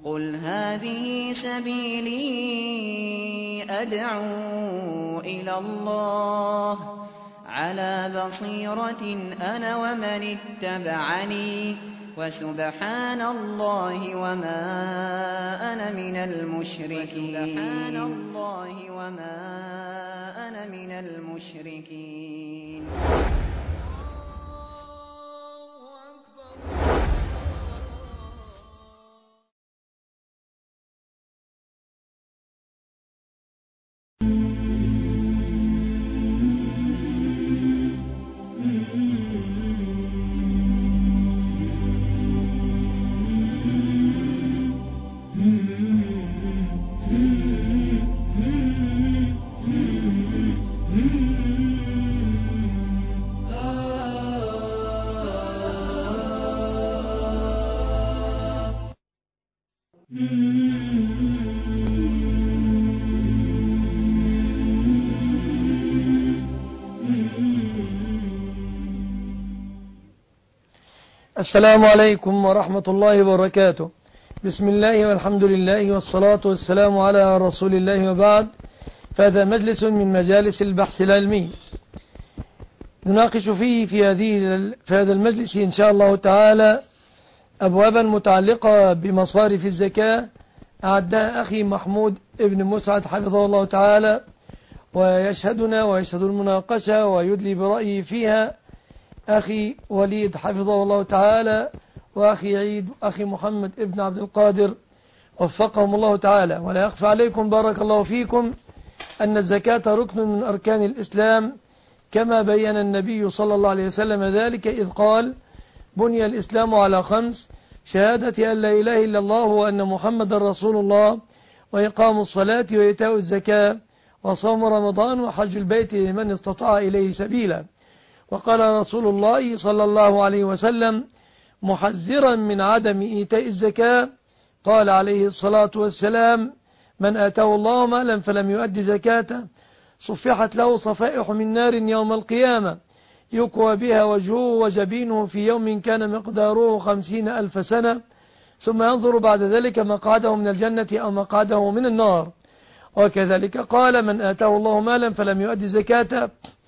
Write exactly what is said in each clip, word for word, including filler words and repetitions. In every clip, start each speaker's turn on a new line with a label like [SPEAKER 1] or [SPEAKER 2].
[SPEAKER 1] قُلْ هَٰذِهِ سَبِيلِي أَدْعُو إِلَى اللَّهِ ۚ عَلَىٰ بَصِيرَةٍ أَنَا وَمَنِ اتَّبَعَنِي ۖ وَسُبْحَانَ اللَّهِ وَمَا أَنَا مِنَ الْمُشْرِكِينَ.
[SPEAKER 2] السلام عليكم ورحمة الله وبركاته. بسم الله والحمد لله والصلاة والسلام على رسول الله وبعد، فهذا مجلس من مجالس البحث العلمي نناقش فيه في, هذه في هذا المجلس إن شاء الله تعالى أبوابا متعلقة بمصارف الزكاة أعدها أخي محمود ابن مسعد حفظه الله تعالى، ويشهدنا ويشهد المناقشة ويدلي برأيه فيها أخي وليد حفظه الله تعالى، وأخي عيد وأخي محمد ابن عبد القادر وفقهم الله تعالى. ولا يخفى عليكم بارك الله فيكم أن الزكاة ركن من أركان الإسلام، كما بين النبي صلى الله عليه وسلم ذلك إذ قال: بني الإسلام على خمس: شهادة أن لا إله إلا الله وأن محمد رسول الله، وإقام الصلاة وإيتاء الزكاة، وصوم رمضان، وحج البيت لمن استطاع إليه سبيلا. وقال رسول الله صلى الله عليه وسلم محذرا من عدم إيتاء الزكاة، قال عليه الصلاة والسلام: من آتاه الله مالا فلم يؤد زكاته صفحت له صفائح من نار يوم القيامة يكوى بها وجهه وجبينه في يوم كان مقداره خمسين ألف سنة، ثم ينظر بعد ذلك مقعده من الجنة أو مقعده من النار. وكذلك قال: من آتاه الله مالا فلم يؤد زكاته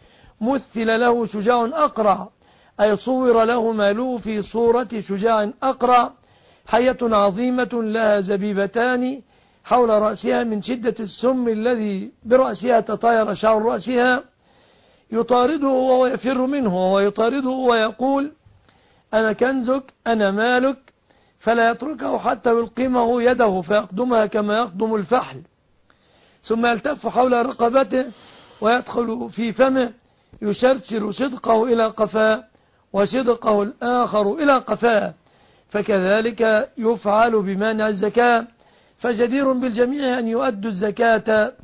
[SPEAKER 2] مثل له شجاع أقرع، أي صور له ماله في صورة شجاع أقرع، حية عظيمة لها زبيبتان حول رأسها من شدة السم الذي برأسها تطاير شعر رأسها، يطارده وهو يفر منه، ويطارده ويقول: أنا كنزك أنا مالك، فلا يتركه حتى يلقمه يده فيقدمها كما يقدم الفحل، ثم يلتف حول رقبته ويدخل في فمه يشرشر صدقه إلى قفاه وصدقه الآخر إلى قفاه، فكذلك يفعل بمانع الزكاة، فجدير بالجميع أن يؤدوا الزكاة،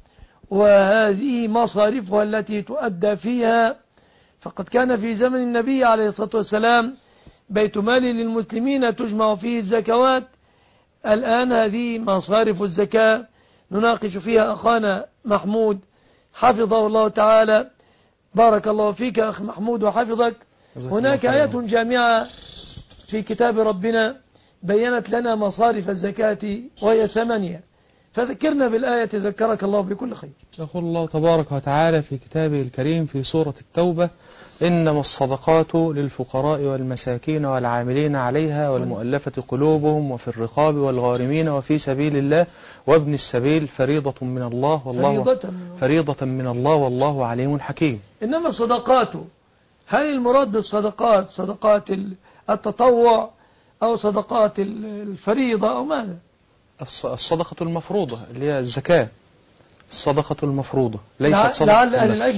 [SPEAKER 2] وهذه مصارفها التي تؤدى فيها. فقد كان في زمن النبي عليه الصلاة والسلام بيت مال للمسلمين تجمع فيه الزكوات. الآن هذه مصارف الزكاة نناقش فيها أخانا محمود حفظه الله تعالى. بارك الله فيك أخ محمود وحفظك. هناك آية جامعة في كتاب ربنا بيّنت لنا مصارف الزكاة وهي ثمانية، فذكرنا بالآية ذكرك الله بكل خير.
[SPEAKER 3] يقول الله تبارك وتعالى في كتابه الكريم في سورة التوبة: إنما الصدقات للفقراء والمساكين والعاملين عليها والمؤلفة قلوبهم وفي الرقاب والغارمين وفي سبيل الله وابن السبيل فريضة من الله والله فريضة من, فريضة من الله والله عليم حكيم.
[SPEAKER 2] إنما الصدقات، هل المراد بالصدقات صدقات التطوع أو صدقات الفريضة أو ماذا؟
[SPEAKER 3] الصدقة المفروضة اللي هي الزكاة، الصدقة المفروضة ليست صدقة.
[SPEAKER 2] لعل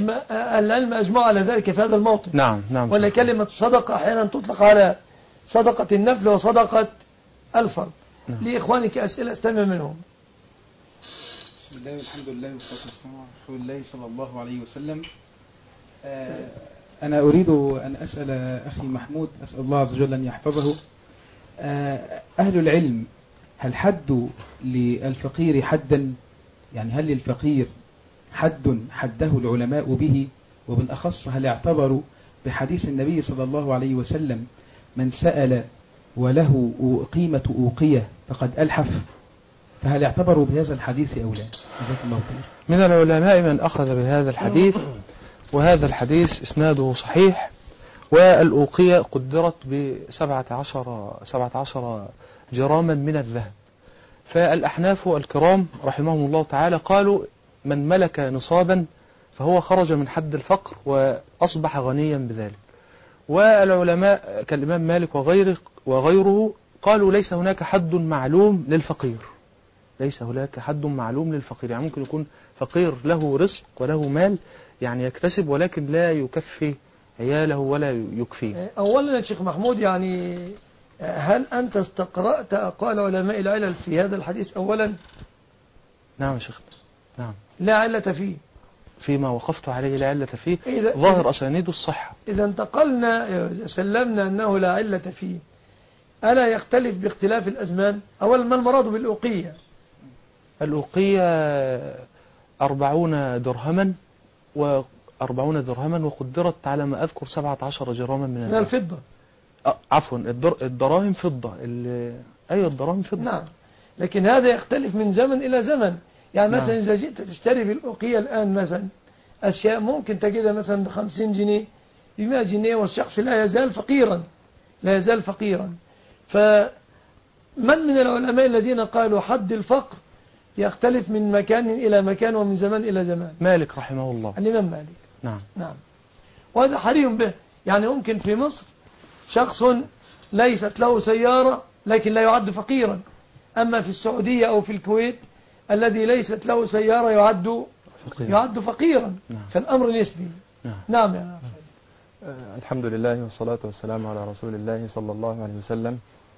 [SPEAKER 2] العلم أجمع على ذلك في هذا الموطن.
[SPEAKER 3] نعم نعم.
[SPEAKER 2] ولا كلمة صدقة أحيانا تطلق على صدقة النفل وصدقة الفرض. نعم. لإخوانك أسئلة استمع منهم.
[SPEAKER 4] بسم الله والحمد لله والصلاة والسلام على رسول الله صلى الله عليه وسلم. آه أنا أريد أن أسأل أخي محمود، أسأل الله عز وجل أن يحفظه. آه أهل العلم هل حدوا للفقير حدا؟ يعني هل للفقير حد حده العلماء به؟ وبالأخص هل اعتبروا بحديث النبي صلى الله عليه وسلم: من سأل وله قيمة أوقية فقد ألحف؟ فهل اعتبروا بهذا الحديث أو لا؟ جزاك الله خير.
[SPEAKER 3] من العلماء من أخذ بهذا الحديث، وهذا الحديث إسناده صحيح، والأوقية قدرت بسبعة عشر سبعة عشر جراما من الذهب. فالأحناف الكرام رحمهم الله تعالى قالوا من ملك نصابا فهو خرج من حد الفقر وأصبح غنيا بذلك. والعلماء كالإمام مالك وغيره, وغيره قالوا ليس هناك حد معلوم للفقير، ليس هناك حد معلوم للفقير. يعني ممكن يكون فقير له رزق وله مال يعني يكتسب، ولكن لا يكفي عياله ولا يكفيه.
[SPEAKER 2] أولا يا شيخ محمود، يعني هل أنت استقرأت أقوال علماء العلل في هذا الحديث أولا؟
[SPEAKER 3] نعم يا شيخ، نعم.
[SPEAKER 2] لا علة فيه
[SPEAKER 3] فيما وقفت عليه لا علة فيه،
[SPEAKER 2] إذا
[SPEAKER 3] ظاهر أسانيد الصحة.
[SPEAKER 2] إذا انتقلنا سلمنا أنه لا علة فيه، ألا يختلف باختلاف الأزمان؟ أولا ما المراد بالأوقية؟
[SPEAKER 3] الأوقية أربعون درهما وأربعون درهما وقدرت على ما أذكر سبعة عشر جراما من,
[SPEAKER 2] من الفضة.
[SPEAKER 3] أه عفوا الدر... الدراهم فضة ال... أيوة الدراهم فضة.
[SPEAKER 2] نعم، لكن هذا يختلف من زمن إلى زمن. يعني مثلا
[SPEAKER 3] نعم.
[SPEAKER 2] إذا جئت تشتري بالأوقية الآن مثلا أشياء ممكن تجدها مثلا بخمسين جنيه بمائة جنيه، والشخص لا يزال فقيرا، لا يزال فقيرا. فمن من العلماء الذين قالوا حد الفقر يختلف من مكان إلى مكان ومن زمان إلى زمان؟
[SPEAKER 3] مالك رحمه الله.
[SPEAKER 2] الإمام مالك.
[SPEAKER 3] نعم.
[SPEAKER 2] نعم. وهذا حري به. يعني ممكن في مصر شخص ليست له سيارة لكن لا يعد فقيرا، أما في السعودية أو في الكويت الذي ليست له سيارة يعد فقير. يعد فقيرا. نعم. فالأمر نسبي.
[SPEAKER 3] نعم,
[SPEAKER 2] نعم يا
[SPEAKER 5] آه الحمد لله والصلاة والسلام على رسول الله صلى الله عليه وسلم.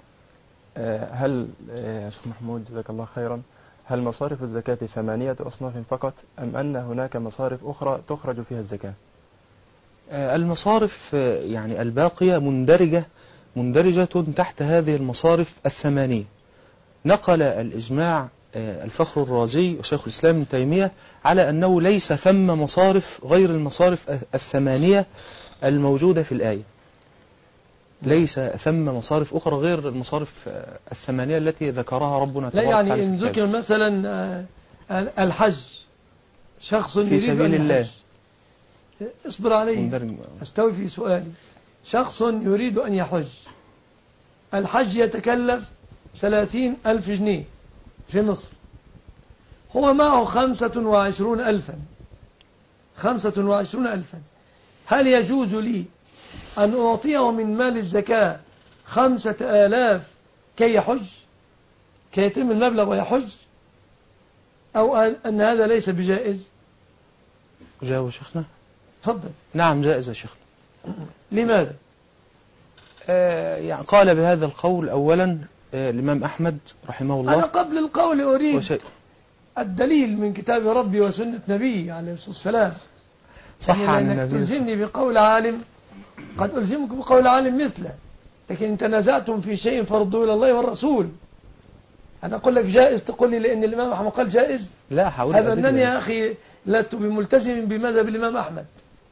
[SPEAKER 5] آه هل يا آه شيخ محمود جزاك الله خيرا، هل مصارف الزكاة ثمانية أصناف فقط أم أن هناك مصارف أخرى تخرج فيها الزكاة؟
[SPEAKER 3] آه المصارف آه يعني الباقية مندرجة مندرجة تحت هذه المصارف الثمانية. نقل الإجماع الفخر الرازي وشيخ الإسلام ابن تيمية على أنه ليس ثم مصارف غير المصارف الثمانية الموجودة في الآية، ليس ثم مصارف أخرى غير المصارف الثمانية التي ذكرها ربنا
[SPEAKER 2] تبارك وتعالى. لا يعني إن ذكر مثلا الحج، شخص
[SPEAKER 3] في سبيل الله،
[SPEAKER 2] اصبر عليه استوي في سؤالي. شخص يريد أن يحج، الحج يتكلف ثلاثين ألف جنيه في مصر، هو معه خمسة وعشرون ألفا خمسة وعشرون ألفا هل يجوز لي أن أعطيه من مال الزكاة خمسة آلاف كي يحج، كي يتم المبلغ ويحج، أو أن هذا ليس بجائز؟
[SPEAKER 3] جاوب شيخنا.
[SPEAKER 2] تفضل.
[SPEAKER 3] نعم جائز يا شيخنا.
[SPEAKER 2] لماذا؟
[SPEAKER 3] آه يعني قال بهذا القول أولا آه الإمام أحمد رحمه الله.
[SPEAKER 2] أنا قبل القول أريد
[SPEAKER 3] وشيء.
[SPEAKER 2] الدليل من كتاب ربي وسنة نبي عليه الصلاة والسلام.
[SPEAKER 3] صح
[SPEAKER 2] يعني
[SPEAKER 3] عن
[SPEAKER 2] أنك
[SPEAKER 3] النبي.
[SPEAKER 2] تلزمني بقول عالم، قد ألزمك بقول عالم مثله، لكن إن تنازعتم في شيء فردوا إلى الله والرسول. أنا أقول لك جائز تقول لي لأن الإمام أحمد قال جائز؟
[SPEAKER 3] لا حول.
[SPEAKER 2] هذا أنني يا أخي لست بملتزم بمذهب الإمام أحمد.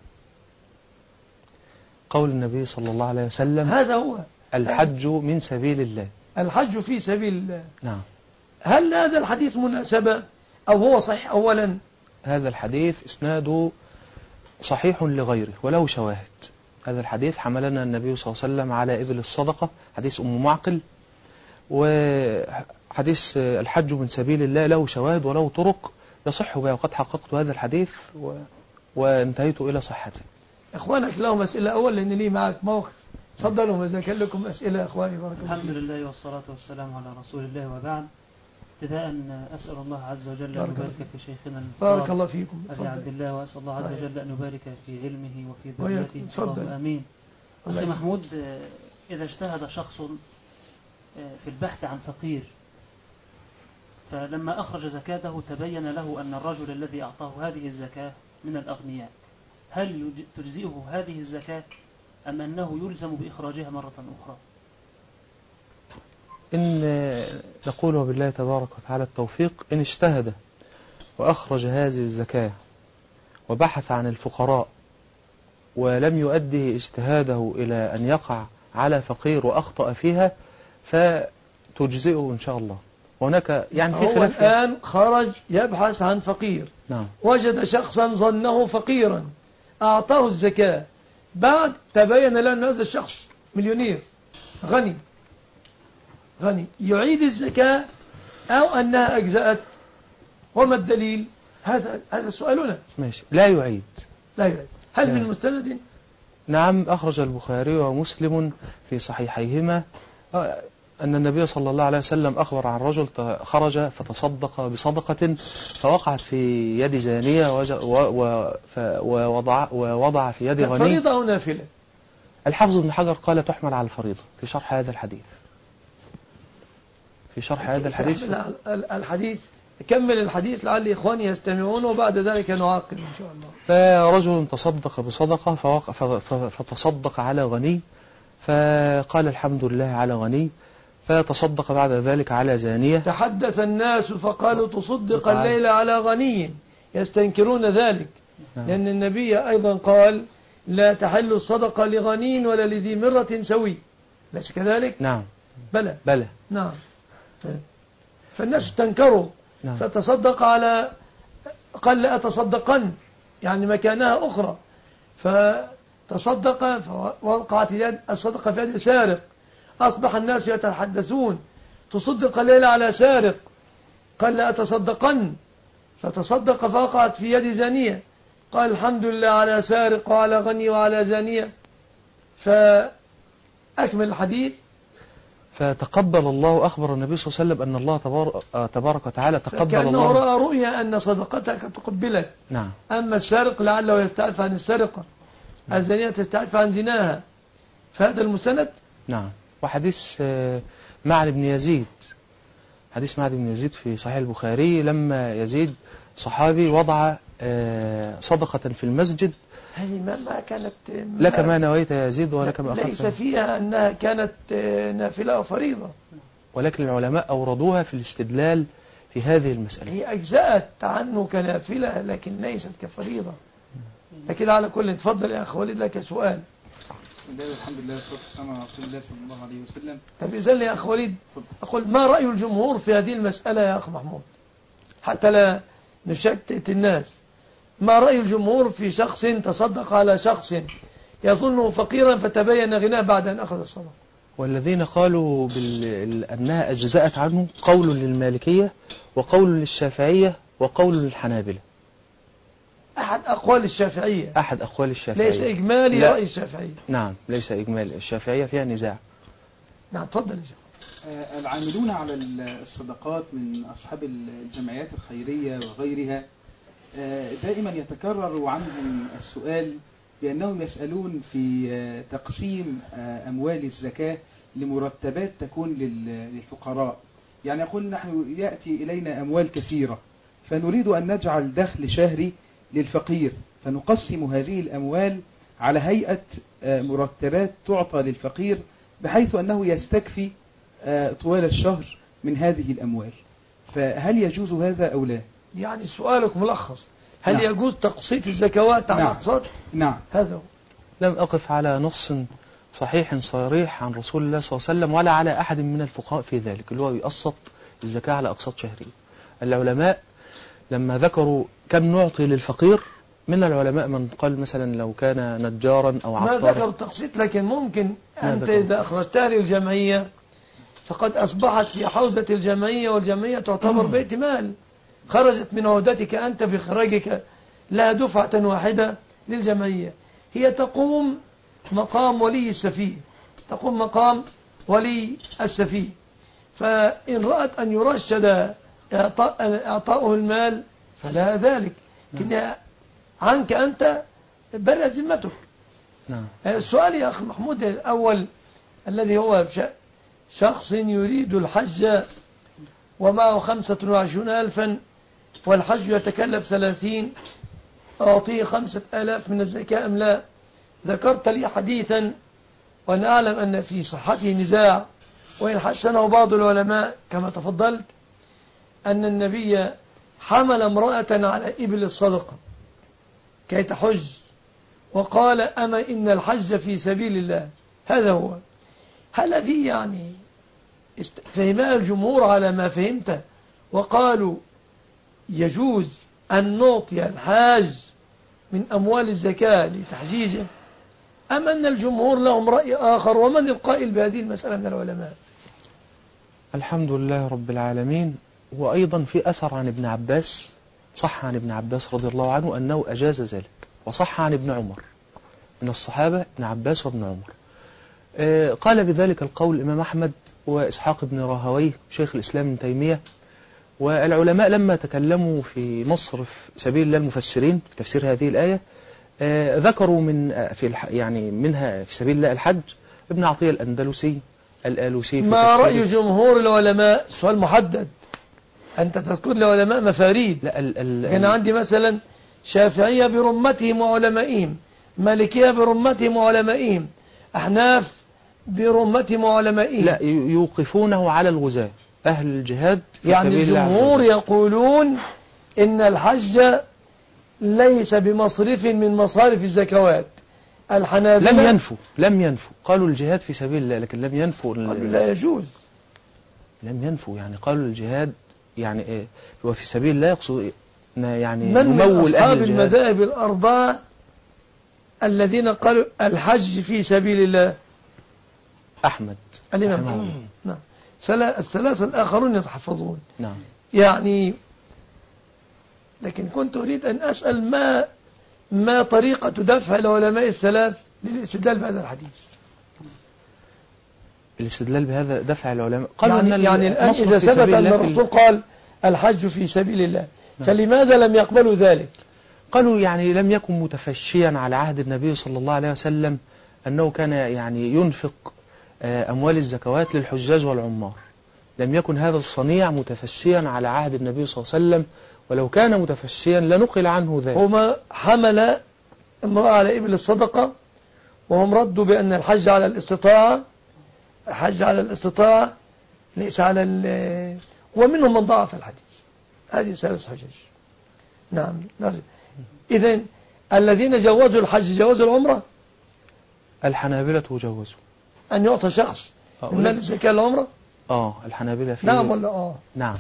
[SPEAKER 3] قول النبي صلى الله عليه وسلم
[SPEAKER 2] هذا هو
[SPEAKER 3] الحج من سبيل الله.
[SPEAKER 2] الحج في سبيل الله.
[SPEAKER 3] نعم.
[SPEAKER 2] هل هذا الحديث مناسبة أو هو صحيح؟ أولا
[SPEAKER 3] هذا الحديث إسناده صحيح لغيره وله شواهد. هذا الحديث حملنا النبي صلى الله عليه وسلم على إبل الصدقة، حديث أم معقل، وحديث الحج من سبيل الله له شواهد وله طرق يصح بها، وقد حققت هذا الحديث و... وانتهيت إلى صحته.
[SPEAKER 2] إخوانك لهم أسئلة أول لأن لي معك موقف. تفضلوا إذا كان لكم أسئلة إخواني بارك الله.
[SPEAKER 6] الحمد لله والصلاة والسلام على رسول الله، وبعد. ابتداء أسأل الله عز وجل أن يبارك في شيخنا
[SPEAKER 2] بارك الله فيكم
[SPEAKER 6] أبي عبد الله، وأسأل الله عز وجل أن يبارك في علمه وفي ذريته.
[SPEAKER 2] تفضل.
[SPEAKER 6] آمين. أخي محمود، إذا اجتهد شخص في البحث عن فقير، فلما أخرج زكاته تبين له أن الرجل الذي أعطاه هذه الزكاة من الأغنياء، هل تجزئه هذه الزكاة أم أنه يلزم بإخراجها مرة أخرى؟
[SPEAKER 3] إن نقول بالله تبارك وتعالى التوفيق، إن اجتهد وأخرج هذه الزكاة وبحث عن الفقراء ولم يؤدي اجتهاده إلى أن يقع على فقير وأخطأ فيها فتجزئه إن شاء الله. وهناك يعني في
[SPEAKER 2] هو
[SPEAKER 3] خلاف.
[SPEAKER 2] الآن خرج يبحث عن فقير،
[SPEAKER 3] نعم.
[SPEAKER 2] وجد شخصا ظنه فقيرا أعطاه الزكاة، بعد تبين له أن هذا الشخص مليونير غني غني يعيد الزكاة أو أنها أجزأت؟ وما الدليل؟ هذا هذا سؤالنا.
[SPEAKER 3] ماشي. لا يعيد.
[SPEAKER 2] لا يعيد. هل
[SPEAKER 3] لا.
[SPEAKER 2] من مستند؟
[SPEAKER 3] نعم. أخرج البخاري ومسلم في صحيحيهما أن النبي صلى الله عليه وسلم أخبر عن رجل خرج فتصدق بصدقة فوقعت في يد زانية ووضع, ووضع في يد غني.
[SPEAKER 2] فريضة أو نافلة؟
[SPEAKER 3] الحافظ ابن حجر قال تحمل على الفريضة في شرح هذا الحديث. في شرح هذا الحديث
[SPEAKER 2] الحديث كمل الحديث لعل إخواني يستمعون وبعد ذلك نعاقب إن شاء الله.
[SPEAKER 3] فرجل تصدق بصدقة فتصدق على غني فقال الحمد لله على غني، فتصدق بعد ذلك على زانية.
[SPEAKER 2] تحدث الناس فقالوا تصدق الليلة على غني، يستنكرون ذلك. نعم. لأن النبي أيضا قال لا تحل الصدقة لغني ولا لذي مرة سوي، ليس كذلك؟
[SPEAKER 3] نعم.
[SPEAKER 2] بلى
[SPEAKER 3] بلى.
[SPEAKER 2] نعم. فالناس استنكروا. نعم. فتصدق على، قال لا أتصدقن يعني مكانها أخرى، فتصدق فوقعت يد الصدقة في يد سارق، أصبح الناس يتحدثون تصدق الليلة على سارق، قال لا أتصدقن، فتصدق فوقعت في يد زانية، قال الحمد لله على سارق وعلى غني وعلى زانية. فأكمل الحديث.
[SPEAKER 3] فتقبل الله، أخبر النبي صلى الله عليه وسلم أن الله تبارك وتعالى تقبل الله،
[SPEAKER 2] كأنه رأى رؤيا أن صدقتك تقبلت.
[SPEAKER 3] نعم.
[SPEAKER 2] أما السارق لعله يستعف عن السرقة، الزانية تستعف عن زناها، فهذا المستند.
[SPEAKER 3] نعم. وحديث معن بن يزيد، حديث معن بن يزيد في صحيح البخاري لما يزيد صحابي وضع صدقة في المسجد.
[SPEAKER 2] هذه ما, ما كانت ما
[SPEAKER 3] لك ما نويت يا يزيد ولك ما أخذت.
[SPEAKER 2] ليس فيها أنها كانت نافلة أو فريضة،
[SPEAKER 3] ولكن العلماء أوردوها في الاستدلال في هذه المسألة.
[SPEAKER 2] هي أجزأت عنه كنافلة لكن ليست كفريضة. لكن على كل، تفضل يا أخ وليد لك سؤال.
[SPEAKER 4] بسم الله والحمد لله والصلاة والسلام على رسول الله صلى الله عليه وسلم.
[SPEAKER 2] طب إذن يا أخ وليد أقول ما رأي الجمهور في هذه المسألة يا أخ محمود حتى لا نشتت الناس؟ ما رأي الجمهور في شخص تصدق على شخص يظنه فقيرا فتبين غناه بعد أن أخذ الصدقة؟
[SPEAKER 3] والذين قالوا بال... أنها أجزأت عنه قول للمالكية وقول للشافعية وقول للحنابلة.
[SPEAKER 2] أحد أقوال الشافعية.
[SPEAKER 3] أحد أقوال الشافعية
[SPEAKER 2] ليس إجمالي
[SPEAKER 3] لا.
[SPEAKER 2] رأي الشافعية.
[SPEAKER 3] نعم ليس إجمالي، الشافعية فيها نزاع.
[SPEAKER 2] نعم تفضل يا شيخ.
[SPEAKER 4] العاملون على الصدقات من أصحاب الجمعيات الخيرية وغيرها دائما يتكرر عنهم السؤال بأنهم يسألون في تقسيم أموال الزكاة لمرتبات تكون للفقراء. يعني يقول نحن يأتي إلينا أموال كثيرة فنريد أن نجعل دخل شهري للفقير، فنقسم هذه الأموال على هيئة مرتبات تعطى للفقير بحيث أنه يستكفي طوال الشهر من هذه الأموال. فهل يجوز هذا أو لا؟
[SPEAKER 2] يعني سؤالك ملخص، هل
[SPEAKER 4] نعم.
[SPEAKER 2] يجوز تقسيط الزكوات على
[SPEAKER 4] نعم.
[SPEAKER 2] أقساط؟
[SPEAKER 4] نعم.
[SPEAKER 2] هذا هو.
[SPEAKER 3] لم أقف على نص صحيح صريح عن رسول الله صلى الله عليه وسلم ولا على أحد من الفقهاء في ذلك، اللي هو يقسط الزكاة على أقساط شهرية. العلماء لما ذكروا كم نعطي للفقير، من العلماء من قال مثلا لو كان نجارا أو
[SPEAKER 2] ما
[SPEAKER 3] عطارا.
[SPEAKER 2] ذكر التقسيط، لكن ممكن أنت
[SPEAKER 3] ذكر.
[SPEAKER 2] إذا أخرجتها للجمعية فقد أصبحت في حوزة الجمعية، والجمعية تعتبر بيت مال، خرجت من عهدتك أنت بإخراجك لا دفعة واحدة للجمعية، هي تقوم مقام ولي السفيه، تقوم مقام ولي السفيه. فإن رأت أن يرشد إعطاؤه المال فلا ذلك، لكن عنك أنت برأ ذمتك.
[SPEAKER 3] نعم.
[SPEAKER 2] السؤال يا أخي محمود الأول الذي هو شخص يريد الحج ومعه خمسة وعشرون ألفا والحج يتكلف ثلاثين، أعطيه خمسة آلاف من الزكاة أم لا؟ ذكرت لي حديثا وأنا أعلم أن في صحته نزاع وإن حسنه بعض العلماء كما تفضلت، أن النبي حمل امرأة على إبل الصدقة كي تحج وقال أما إن الحج في سبيل الله. هذا هو. هل هذه يعني فهمها الجمهور على ما فهمته وقالوا يجوز أن نعطي الحاج من أموال الزكاة لتحجيجه، أم أن الجمهور لهم رأي آخر؟ ومن القائل بهذه المسألة من العلماء؟
[SPEAKER 3] الحمد لله رب العالمين. وأيضا في أثر عن ابن عباس، صح عن ابن عباس رضي الله عنه أنه أجاز ذلك، وصح عن ابن عمر من الصحابة ابن عباس وابن عمر. آه قال بذلك القول الإمام أحمد وإسحاق بن راهويه شيخ الإسلام ابن تيمية. والعلماء لما تكلموا في مصر في سبيل الله المفسرين في تفسير هذه الآية آه ذكروا من آه في يعني منها في سبيل الله الحج ابن عطية الأندلسي الآلوسي.
[SPEAKER 2] ما رأي جمهور العلماء؟ سؤال محدد، أنت تذكر العلماء مفاريد.
[SPEAKER 3] لا ال ال
[SPEAKER 2] كان عندي مثلا شافعية برمتهم وعلمائهم، مالكية برمتهم وعلمائهم، أحناف برمتهم وعلمائهم.
[SPEAKER 3] لا يوقفونه على الغزاة أهل الجهاد في
[SPEAKER 2] يعني
[SPEAKER 3] سبيل
[SPEAKER 2] الجمهور يقولون إن الحج ليس بمصرف من مصارف الزكوات. الحنابلة
[SPEAKER 3] لم ينفوا لم ينفوا قالوا الجهاد في سبيل الله، لكن لم ينفوا
[SPEAKER 2] قالوا لا يجوز.
[SPEAKER 3] لم ينفوا يعني قالوا الجهاد يعني ايه هو في سبيل الله، يقصد يعني
[SPEAKER 2] من من
[SPEAKER 3] نمول
[SPEAKER 2] أصحاب المذاهب الأربعة الذين قالوا الحج في سبيل الله؟
[SPEAKER 3] أحمد
[SPEAKER 2] الإمام نعم. الثلاثة الآخرون يتحفظون.
[SPEAKER 3] نعم.
[SPEAKER 2] يعني لكن كنت أريد أن أسأل ما ما طريقة دفع العلماء الثلاث للاستدلال بهذا الحديث؟
[SPEAKER 3] الاستدلال بهذا دفع العلماء قالوا
[SPEAKER 2] يعني,
[SPEAKER 3] أن
[SPEAKER 2] يعني الآن إذا ثبت أن الرسول قال الحج في سبيل الله، نعم. فلماذا لم يقبلوا ذلك؟
[SPEAKER 3] قالوا يعني لم يكن متفشيا على عهد النبي صلى الله عليه وسلم أنه كان يعني ينفق أموال الزكوات للحجاج والعمار. لم يكن هذا الصنيع متفشيا على عهد النبي صلى الله عليه وسلم، ولو كان متفشيا لنقل عنه ذلك.
[SPEAKER 2] هما حمل امرأة على إبل الصدقة، وهم ردوا بأن الحج على الاستطاعة، الحج على الاستطاعة ليس على ال ومنهم من ضعف الحديث. هذه ثلاث حجج. نعم. إذن الذين جوزوا الحج جوزوا العمرة؟
[SPEAKER 3] الحنابلة جوزوا
[SPEAKER 2] أن يعطى شخص من مال الزكاة العمرة؟
[SPEAKER 3] آه الحنابلة فيه.
[SPEAKER 2] نعم ولا آه؟
[SPEAKER 3] نعم.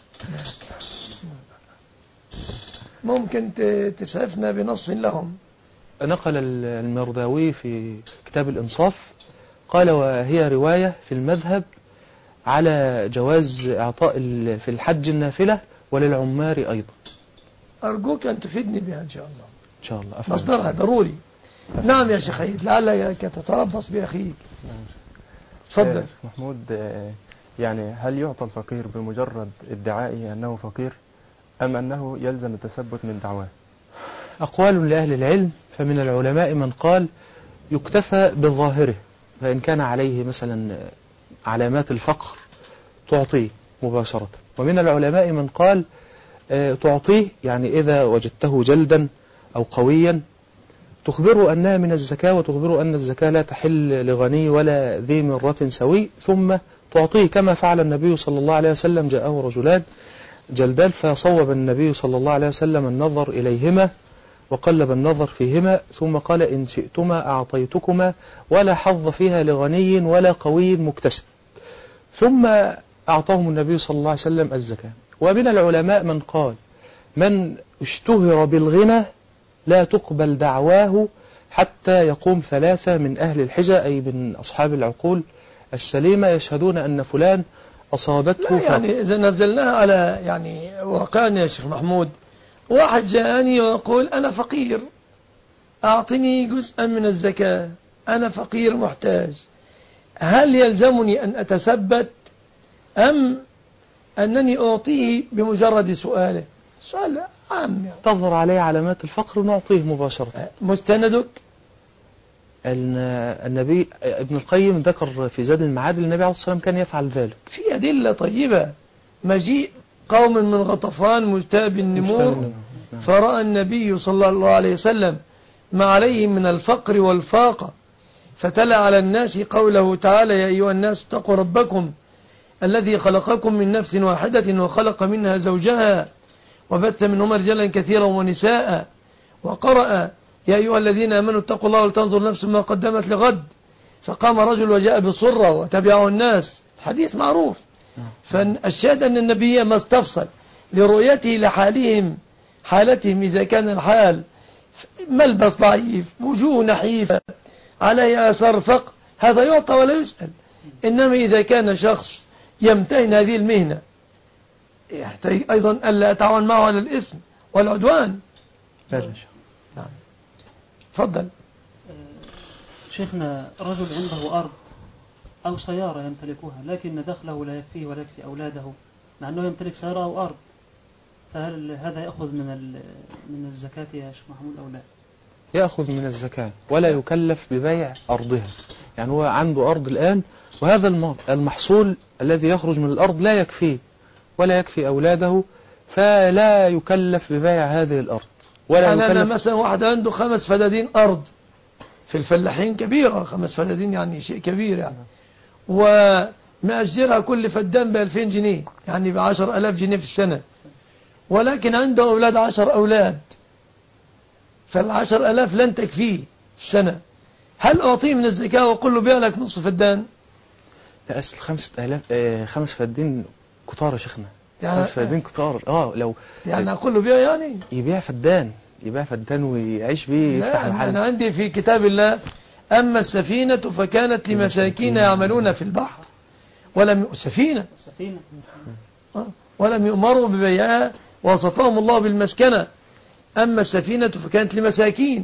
[SPEAKER 2] ممكن تسعفنا بنص لهم؟
[SPEAKER 3] نقل المرداوي في كتاب الإنصاف قال وهي رواية في المذهب على جواز إعطاء في الحج النافلة وللعمار أيضا.
[SPEAKER 2] أرجوك أن تفيدني بها إن شاء الله.
[SPEAKER 3] إن شاء الله أفهم.
[SPEAKER 2] مصدرها ضروري. أفهم. نعم يا شيخ عيد، لعلك تتربص بأخيك. تفضل.
[SPEAKER 5] محمود، يعني هل يعطى الفقير بمجرد ادعائه أنه فقير أم أنه يلزم التثبت من دعواه؟
[SPEAKER 3] أقوال لأهل العلم، فمن العلماء من قال يكتفى بظاهره، فإن كان عليه مثلا علامات الفقر تعطيه مباشرة. ومن العلماء من قال تعطيه يعني إذا وجدته جلدا أو قويا تخبره أنها من الزكاة، وتخبره أن الزكاة لا تحل لغني ولا ذي مرة سوي، ثم تعطيه كما فعل النبي صلى الله عليه وسلم. جاءه رجلان جلدان فصوب النبي صلى الله عليه وسلم النظر إليهما وقلب النظر فيهما، ثم قال إن شئتما أعطيتكما ولا حظ فيها لغني ولا قوي مكتسب، ثم أعطاهم النبي صلى الله عليه وسلم الزكاة. ومن العلماء من قال من اشتهر بالغنى لا تقبل دعواه حتى يقوم ثلاثة من أهل الحجة، أي من أصحاب العقول السليمة، يشهدون أن فلان أصابته.
[SPEAKER 2] لا يعني إذا نزلناها على يعني واقعنا يا شيخ محمود، واحد جاءني ويقول أنا فقير أعطني جزءا من الزكاة، أنا فقير محتاج، هل يلزمني أن أتثبت أم أنني أعطيه بمجرد سؤاله؟ سؤال عام يعني.
[SPEAKER 3] تظهر عليه علامات الفقر ونعطيه مباشرة.
[SPEAKER 2] مستندك؟
[SPEAKER 3] النبي ابن القيم ذكر في زاد المعاد النبي عليه الصلاة والسلام كان يفعل ذلك.
[SPEAKER 2] في أدلة طيبة. مجيء قوم من غطفان مجتاب النمور فرأى النبي صلى الله عليه وسلم ما عليهم من الفقر والفاقة، فتلا على الناس قوله تعالى يا أيها الناس اتقوا ربكم الذي خلقكم من نفس واحدة وخلق منها زوجها وبث منهما رجالا كثيرا ونساء، وقرأ يا أيها الذين آمنوا اتقوا الله ولتنظر نفس ما قدمت لغد، فقام رجل وجاء بصرة وتبعه الناس حديث معروف. فالشاهد أن النبي ما استفصل لرؤيته لحالهم حالتهم إذا كان الحال ملبس ضعيف، وجوه نحيفة، عليه آثار فقر، هذا يعطى ولا يسأل. إنما إذا كان شخص يمتهن هذه المهنة يحتاج أيضا ألا أتعاون معه على الإثم والعدوان.
[SPEAKER 3] نعم.
[SPEAKER 2] تفضل.
[SPEAKER 6] شيخنا، رجل عنده أرض أو سيارة يمتلكها لكن دخله لا يكفيه ولا يكفي أولاده، مع أنه يمتلك سيارة أو أرض، فهل هذا يأخذ من من الزكاة يا شيخ محمود أو لا؟
[SPEAKER 3] يأخذ من الزكاة ولا يكلف ببيع أرضها. يعني هو عنده أرض الآن، وهذا المحصول الذي يخرج من الأرض لا يكفيه ولا يكفي أولاده، فلا يكلف ببيع هذه الأرض ولا
[SPEAKER 2] يعني
[SPEAKER 3] يكلف.
[SPEAKER 2] أنا مثلا واحد عنده خمس فدادين أرض في الفلاحين كبيرة، خمس فدادين يعني شيء كبير يعني، ومأجرها كل فدان بألفين جنيه، يعني بعشر ألاف جنيه في السنة، ولكن عنده أولاد عشر أولاد، فالعشر ألاف لن تكفيه في السنة. هل أعطيه من الزكاة وأقول له بيع لك نصف فدان؟
[SPEAKER 3] لا، أصل خمسة ألاف آه خمس فدين كتار يا شيخنا،
[SPEAKER 2] يعني
[SPEAKER 3] خمس فدين كتار. اه لو
[SPEAKER 2] يعني أقول له بيع، يعني
[SPEAKER 3] يبيع فدان، يبيع فدان ويعيش بيه، يفتح
[SPEAKER 2] لا.
[SPEAKER 3] محل.
[SPEAKER 2] أنا عندي في كتاب الله: أما السفينة فكانت لمساكين يعملون في البحر ولم سفينة
[SPEAKER 6] سفينة
[SPEAKER 2] ولم يؤمروا ببيعها ووصفهم الله بالمسكنة. أما السفينة فكانت لمساكين.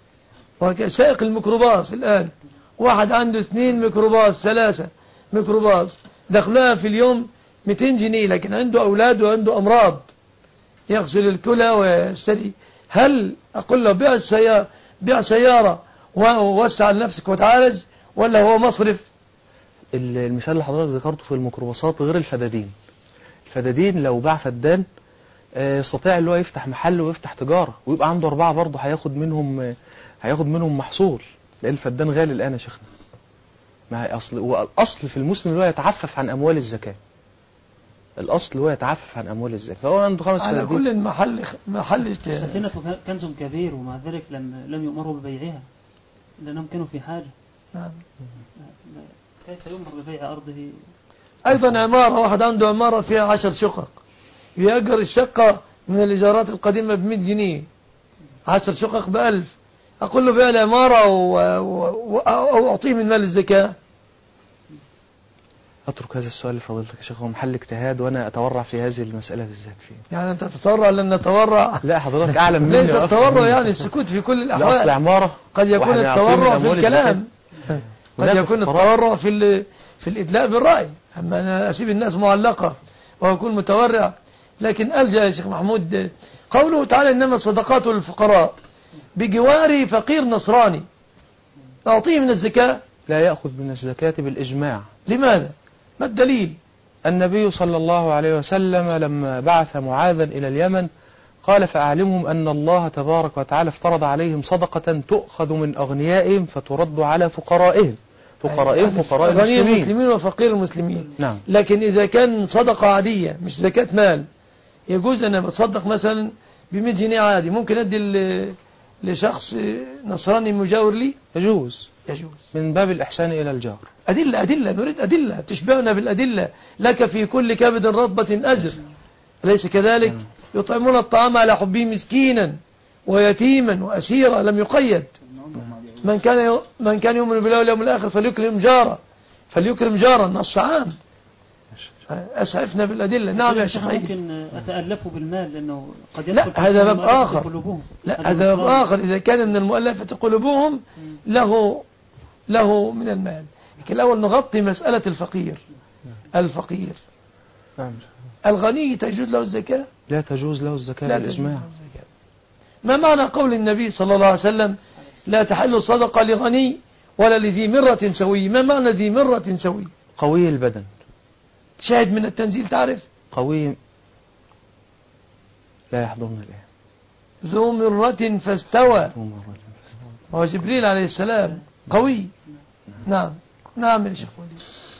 [SPEAKER 2] وسائق الميكروباص الآن، واحد عنده اثنين ميكروباص، ثلاثة ميكروباص، دخلها في اليوم مئتين جنيه، لكن عنده أولاد وعنده أمراض، يغسل الكلى ويستري. هل أقول له بيع السيارة، بيع سيارة ووسع لنفسك وتعالج، ولا هو مصرف؟
[SPEAKER 3] المثال اللي حضرتك ذكرته في الميكروباصات غير الفدادين. الفدادين لو باع فدان يستطيع اللي هو يفتح محل ويفتح تجارة ويبقى عنده أربعة برضه، هياخد منهم هياخد منهم محصول، لأن الفدان غالي الآن يا شيخنا. ما هي أصل والأصل في المسلم اللي هو يتعفف عن أموال الزكاة. الأصل هو يتعفف عن أموال الزكاة. فهو عنده خمس
[SPEAKER 2] على
[SPEAKER 3] فدادين.
[SPEAKER 2] كل المحل محل
[SPEAKER 6] السفينة كنز كبير، ومع ذلك لم لم يؤمروا ببيعها لأنهم كانوا في حاجة.
[SPEAKER 2] نعم.
[SPEAKER 6] كيف يؤمر ببيع أرضه؟
[SPEAKER 2] أيضا عمارة، واحد عنده عمارة فيها عشر شقق، يأجر الشقة من الإيجارات القديمة بمئة جنيه، عشر شقق بألف، أقول له بيع العمارة أو, أو أعطيه من مال الزكاة؟
[SPEAKER 3] أترك هذا السؤال لفضيلتك يا شيخ، هو محل اجتهاد وأنا أتورع في هذه المسألة بالذات فيه.
[SPEAKER 2] يعني أنت تتورع لن نتورع؟
[SPEAKER 3] لا حضرتك أعلم مني.
[SPEAKER 2] ليس التورع يعني السكوت في كل الأحوال.
[SPEAKER 3] أصل عمارة
[SPEAKER 2] قد يكون التورع في الكلام، قد يكون التورع في في الإدلاء بالرأي، أما أنا أسيب الناس معلقة وأكون متورع. لكن ألجأ يا شيخ محمود قوله تعالى: إنما الصدقات للفقراء، بجواري فقير نصراني أعطيه من الزكاة؟
[SPEAKER 3] لا يأخذ من الزكاة بالإجماع.
[SPEAKER 2] لماذا؟ ما الدليل؟
[SPEAKER 3] النبي صلى الله عليه وسلم لما بعث معاذا إلى اليمن قال: فأعلمهم أن الله تبارك وتعالى افترض عليهم صدقة تؤخذ من أغنيائهم فترد على فقرائهم. فقرائهم
[SPEAKER 2] يعني
[SPEAKER 3] فقراء
[SPEAKER 2] غني
[SPEAKER 3] المسلمين.
[SPEAKER 2] المسلمين وفقير المسلمين.
[SPEAKER 3] نعم.
[SPEAKER 2] لكن إذا كان صدقة عادية مش زكاة مال، يجوز أن بتصدق مثلا بمئة جنيه عادي، ممكن أدي لشخص نصراني مجاور لي؟
[SPEAKER 3] يجوز.
[SPEAKER 2] يجوز
[SPEAKER 3] من باب الإحسان إلى الجار.
[SPEAKER 2] أدلة أدلة نريد أدلة تشبعنا بالأدلة. لك في كل كبد رطبة أجر، أليس كذلك؟ يطعمون الطعام على حبه مسكينا ويتيما وأسيرا، لم يقيد. من كان من كان يؤمن بالله واليوم الآخر فليكرم جاره، فليكرم جارا، نص عام. أسعفنا بالأدلة. نعم يا شيخ.
[SPEAKER 6] ممكن أتألفوا بالمال لأنه قد يدخل
[SPEAKER 2] لا هذا باب آخر.
[SPEAKER 6] قلوبهم.
[SPEAKER 2] لا هذا باب آخر. إذا كان من المؤلفة قلوبهم له له من المال. لكن الأول نغطي مسألة الفقير. الفقير الغني تجوز له الزكاة؟
[SPEAKER 3] لا تجوز له الزكاة بالإجماع.
[SPEAKER 2] ما معنى قول النبي صلى الله عليه وسلم: لا تحل الصدقة لغني ولا لذي مرة سوي؟ ما معنى ذي مرة سوي؟
[SPEAKER 3] قوي البدن.
[SPEAKER 2] شاهد من التنزيل تعرف؟
[SPEAKER 3] قوي لا يحضرنا الآن.
[SPEAKER 2] ذو مرة فاستوى، وهو جبريل عليه السلام قوي. نعم نعم يا شيخ وليد.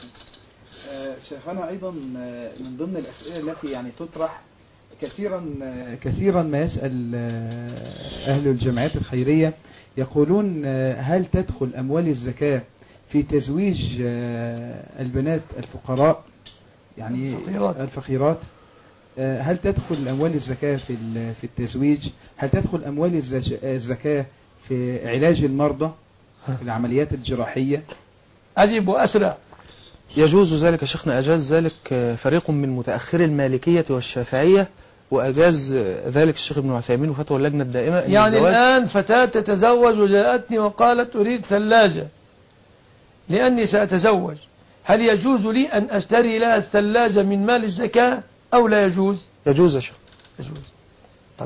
[SPEAKER 4] شيخنا أيضا من ضمن الأسئلة التي يعني تطرح كثيرا كثيرا ما يسأل أهل الجمعيات الخيرية، يقولون: هل تدخل أموال الزكاة في تزويج آه، البنات الفقراء يعني
[SPEAKER 2] الفقيرات.
[SPEAKER 4] الفقيرات، آه، هل تدخل أموال الزكاة في ال- في التزويج؟ هل تدخل أموال الزج- الزكاة في علاج المرضى في العمليات الجراحية؟
[SPEAKER 2] أجب وأسرع.
[SPEAKER 3] يجوز ذلك يا شيخنا، أجاز ذلك فريق من متأخري المالكية والشافعية، وأجاز ذلك الشيخ ابن عثيمين وفتوى اللجنة الدائمة إن
[SPEAKER 2] يعني
[SPEAKER 3] الزواج
[SPEAKER 2] الآن فتاة تتزوج وجاءتني وقالت أريد ثلاجة لأني سأتزوج، هل يجوز لي أن أشتري لها الثلاجة من مال الزكاة أو لا يجوز؟
[SPEAKER 3] يجوز يا شيخ.
[SPEAKER 2] يجوز. طب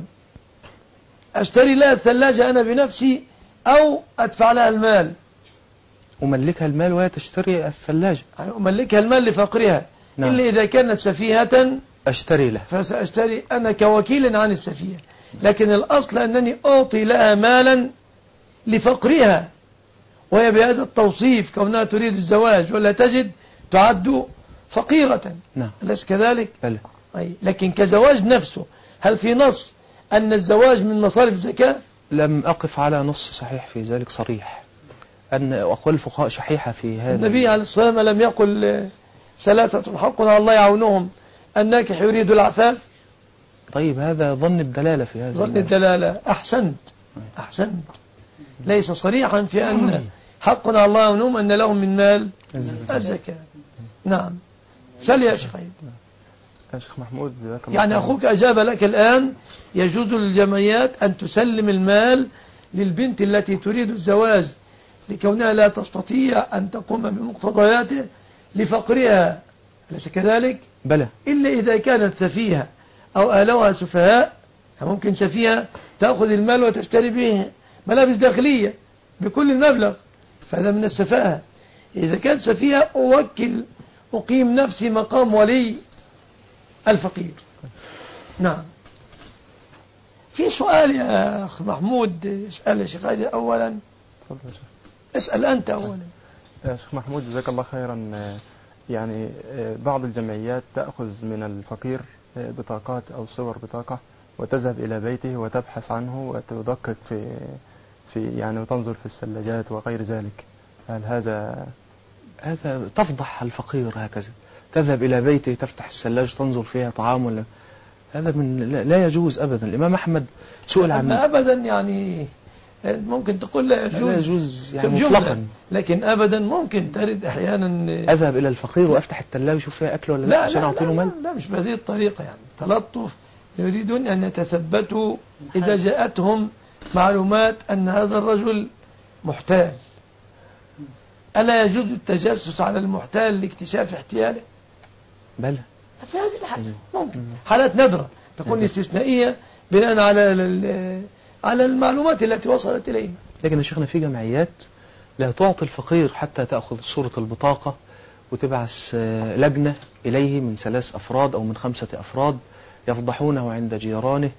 [SPEAKER 2] أشتري لها الثلاجة أنا بنفسي أو أدفع لها المال؟
[SPEAKER 3] أملكها المال وهي تشتري الثلاجة.
[SPEAKER 2] يعني أملكها المال لفقرها.
[SPEAKER 3] نعم.
[SPEAKER 2] إلا إذا كانت سفيهة
[SPEAKER 3] أشتري له.
[SPEAKER 2] فسأشتري أنا كوكيل عن السفيهة، لكن الأصل أنني أعطي لها مالا لفقرها، وهي بهذا التوصيف كونها تريد الزواج ولا تجد تعد فقيرة.
[SPEAKER 3] نعم.
[SPEAKER 2] أليس كذلك؟
[SPEAKER 3] بلى.
[SPEAKER 2] أي. لكن كزواج نفسه هل في نص أن الزواج من مصارف زكاة؟
[SPEAKER 3] لم أقف على نص صحيح في ذلك صريح، أن أقوال الفقهاء شحيحة في هذا.
[SPEAKER 2] النبي عليه الصلاة والسلام لم يقل آه، ثلاثة حق على الله يعونهم، الناكح يريد العفاف.
[SPEAKER 3] طيب هذا ظن الدلالة في هذا.
[SPEAKER 2] ظن الدلالة. أحسنت أحسنت. ليس صريحا في أن حق على الله يعونهم أن لهم من مال الزكاة. نعم. سل يا شيخ.
[SPEAKER 5] يا شيخ محمود جزاك الله
[SPEAKER 2] يعني
[SPEAKER 5] خير.
[SPEAKER 2] أخوك أجاب لك الآن يجوز للجمعيات أن تسلم المال للبنت التي تريد الزواج لكونها لا تستطيع أن تقوم بمقتضياته لفقرها، أليس كذلك؟
[SPEAKER 3] بلى.
[SPEAKER 2] إلا إذا كانت سفيهة أو أهلها سفهاء، ممكن سفيهة تأخذ المال وتشتري به ملابس داخلية بكل المبلغ، فهذا من السفاهة. إذا كانت سفيهة أوكل أقيم نفسي مقام ولي الفقير. نعم. في سؤال يا أخ محمود، اسأل يا شيخ هادي أولا.
[SPEAKER 5] تفضل يا شيخ.
[SPEAKER 2] اسأل أنت أولا.
[SPEAKER 5] يا شيخ محمود جزاك الله خيرا. يعني بعض الجمعيات تأخذ من الفقير بطاقات أو صور بطاقة وتذهب إلى بيته وتبحث عنه وتدقق في في يعني وتنظر في الثلاجات وغير ذلك. هل هذا
[SPEAKER 3] هذا تفضح الفقير هكذا، تذهب إلى بيته تفتح الثلاجة تنظر فيها طعام ولا، هذا من لا- لا يجوز أبدا. الإمام أحمد سئل عن
[SPEAKER 2] أما أبدا يعني ممكن تقول لا يجوز,
[SPEAKER 3] لا يجوز يعني
[SPEAKER 2] في الجملة،
[SPEAKER 3] مطلقا،
[SPEAKER 2] لكن أبدا ممكن ترد أحيانا.
[SPEAKER 3] أذهب إلى الفقير وأفتح الثلاجة وأشوف فيها أكل ولا لا,
[SPEAKER 2] لا
[SPEAKER 3] عشان
[SPEAKER 2] لا,
[SPEAKER 3] أعطي له
[SPEAKER 2] لا,
[SPEAKER 3] مال.
[SPEAKER 2] لا, لا مش بهذه الطريقة، يعني تلطف، يريدون أن يتثبتوا إذا جاءتهم معلومات أن هذا الرجل محتال. ألا يجوز التجسس على المحتال لاكتشاف احتياله؟
[SPEAKER 3] بلى.
[SPEAKER 2] في هذه الحالة ممكن حالات نادرة تكون استثنائية بناء على ال- على المعلومات التي وصلت إلينا.
[SPEAKER 3] لكن يا شيخنا في جمعيات لا تعطي الفقير حتى تأخذ صورة البطاقة وتبعث آه، لجنة إليه من ثلاث أفراد أو من خمسة أفراد يفضحونه عند جيرانه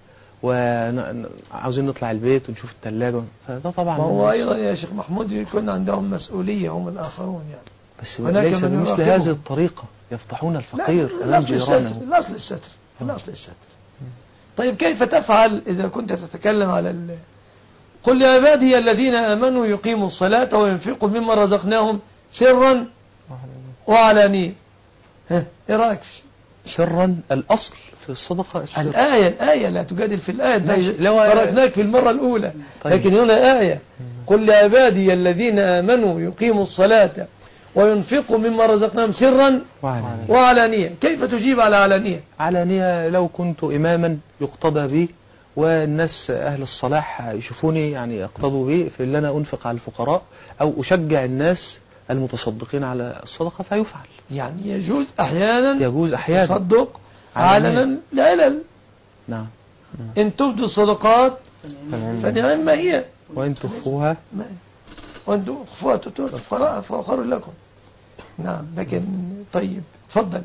[SPEAKER 3] وعاوزين نطلع البيت ونشوف الثلاجة، فده طبعا
[SPEAKER 2] ما هو أيضا يا شيخ محمود يكون عندهم مسؤولية هم الآخرون يعني.
[SPEAKER 3] بس
[SPEAKER 2] هناك
[SPEAKER 3] ليس
[SPEAKER 2] من
[SPEAKER 3] بمثل
[SPEAKER 2] يراقبه.
[SPEAKER 3] هذه الطريقة يفضحون الفقير
[SPEAKER 2] لا،
[SPEAKER 3] أمام
[SPEAKER 2] الأصل الستر،
[SPEAKER 3] جيرانه.
[SPEAKER 2] الأصل الستر، الأصل الستر. طيب كيف تفعل إذا كنت تتكلم على ال... قل يا عبادي الذين آمنوا يقيموا الصلاة وينفقوا مما رزقناهم سرا وعلانية. ها إيه رأيك؟
[SPEAKER 3] سرا الأصل في الصدقة السر.
[SPEAKER 2] الآية الآية لا تجادل في الآية،
[SPEAKER 3] ماشي. لو-
[SPEAKER 2] تركناك في المرة الأولى.
[SPEAKER 3] طيب.
[SPEAKER 2] لكن هنا آية قل يا عبادي الذين آمنوا يقيموا الصلاة وينفقوا مما رزقناهم سرا
[SPEAKER 3] وعلانية.
[SPEAKER 2] وعلانية. كيف تجيب على علانية؟
[SPEAKER 3] علانية لو كنت إماما يقتدى بي والناس أهل الصلاح يشوفوني يعني يقتضوا بي في اللي أنا أنفق على الفقراء أو أشجع الناس المتصدقين على الصدقة فيفعل.
[SPEAKER 2] يعني يجوز أحيانا
[SPEAKER 3] يجوز أحيانا.
[SPEAKER 2] تصدق
[SPEAKER 3] علانية.
[SPEAKER 2] علنا لعلل.
[SPEAKER 3] نعم.
[SPEAKER 2] إن تبدوا الصدقات فنعم ما هي،
[SPEAKER 3] وإن تخفوها
[SPEAKER 2] ما- وإن تخفوها تؤتوا الفقراء فهو خير لكم. نعم. لكن طيب تفضل.